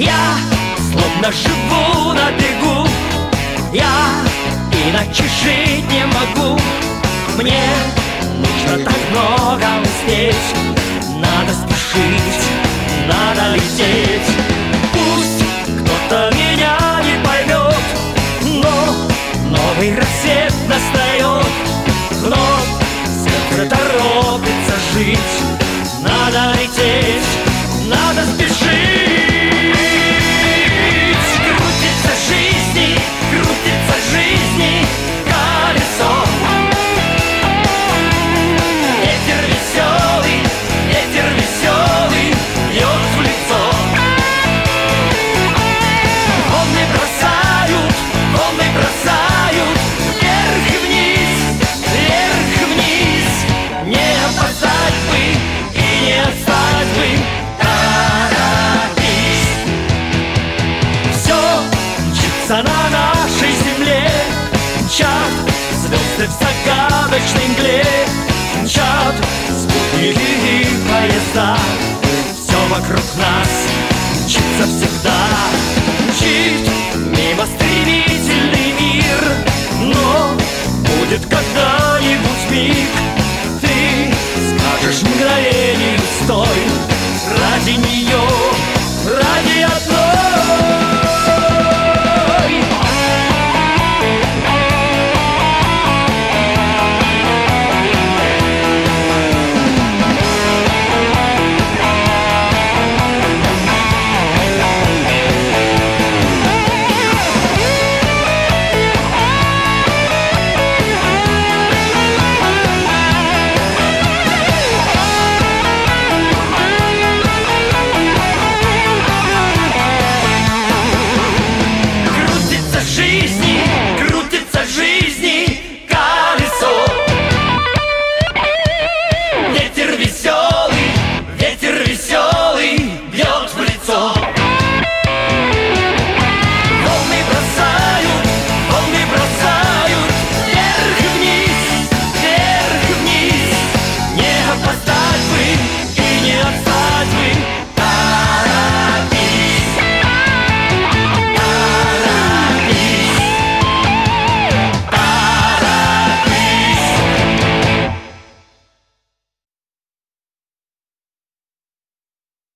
Я словно живу на бегу, я иначе жить не могу. Мне нужно так много успеть, надо спешить, надо лететь. Пусть кто-то меня не поймет, но новый рассвет настает. Вновь сердце торопится жить, надо лететь, надо спешить. Крутится жизни колесо. Ветер веселый бьет в лицо. Волны бросают вверх и вниз. Не опоздать бы и не отстать бы, торопись. Все мчится на нашей земле, мчат звезды в загадочной мгле, мчат спутники и поезда. Все вокруг нас мчится всегда, мчит мимо стремительный мир. Но будет когда-нибудь миг, ты скажешь мгновение: